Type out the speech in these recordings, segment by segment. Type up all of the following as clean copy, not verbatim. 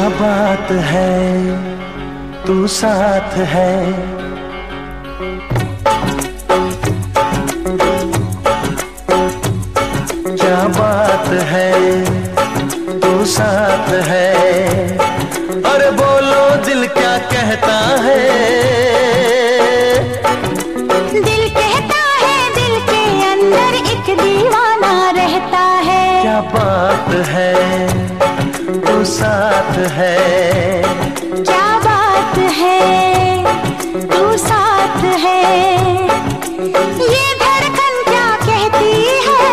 बात है तू साथ है, क्या बात है तू साथ है। अरे बोलो दिल क्या कहता है, दिल कहता है दिल के अंदर एक दीवाना रहता है। क्या बात है तू साथ है, क्या बात है तू साथ है। ये धड़कन क्या कहती है,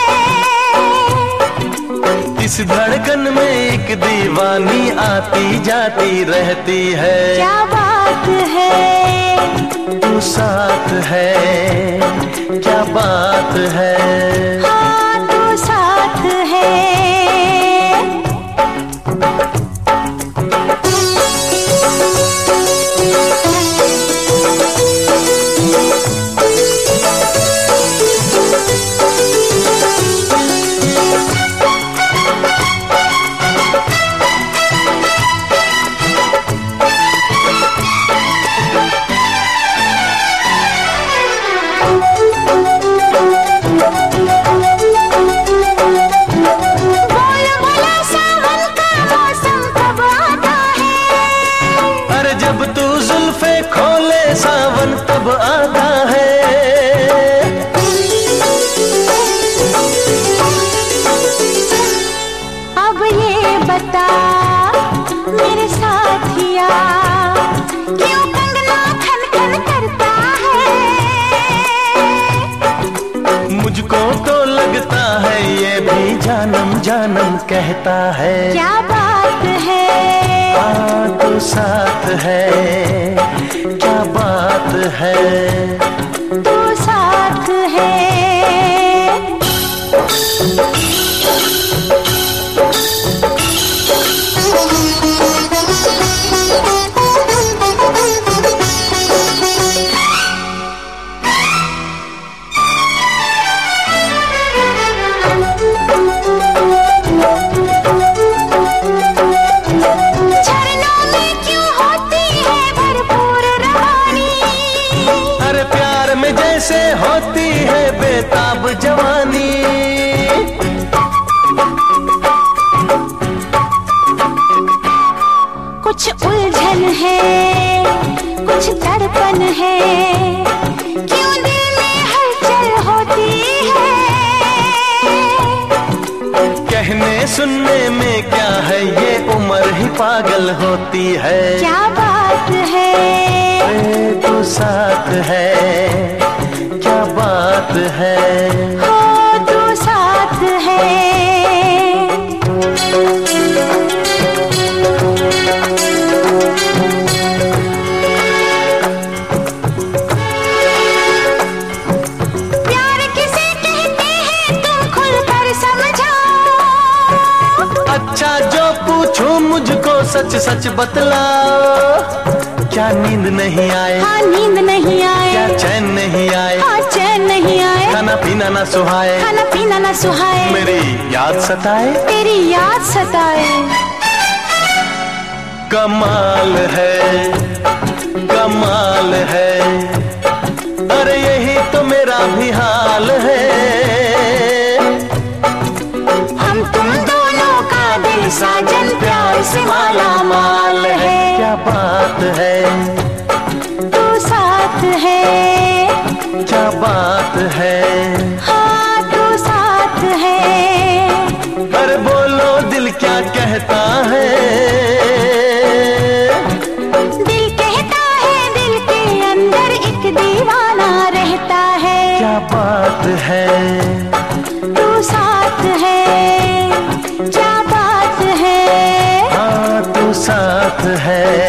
इस धड़कन में एक दीवानी आती जाती रहती है। क्या बात है तू साथ है, क्या बात है। हाँ तू साथ है। जब तू जुल्फे खोले सावन तब आता है। अब ये बता मेरे साथिया, क्यों कंगना खन खन करता है। मुझको तो लगता है ये भी जानम जानम कहता है। क्या बात है तू साथ है, क्या बात है। तू साथ है। जैसे होती है बेताब जवानी, कुछ उलझन है कुछ तड़पन है, क्यों दिल में हलचल होती है। कहने सुनने में क्या है ये उम्र ही पागल होती है। क्या बात है तू साथ है, क्या बात है। हो तू साथ है। प्यार किसे कहते हैं तुम खुलकर समझाओ। अच्छा जो पूछूं मुझको सच सच बतलाओ। क्या नींद नहीं आए, हाँ नींद नहीं आए। क्या चैन नहीं आए, हाँ चैन नहीं आए। खाना पीना ना सुहाए, खाना पीना ना सुहाए। मेरी याद सताए, तेरी याद सताए। कमाल है कमाल है, अरे यही तो मेरा भी हाल है। हम तुम दोनों का दिल साजन प्यार से माला माल है। क्या बात है तू साथ है, क्या बात है। हाँ तू साथ है। अरे बोलो दिल क्या कहता है, दिल कहता है दिल के अंदर एक दीवाना रहता है। क्या बात है तू साथ है, क्या बात है। हाँ तू साथ है।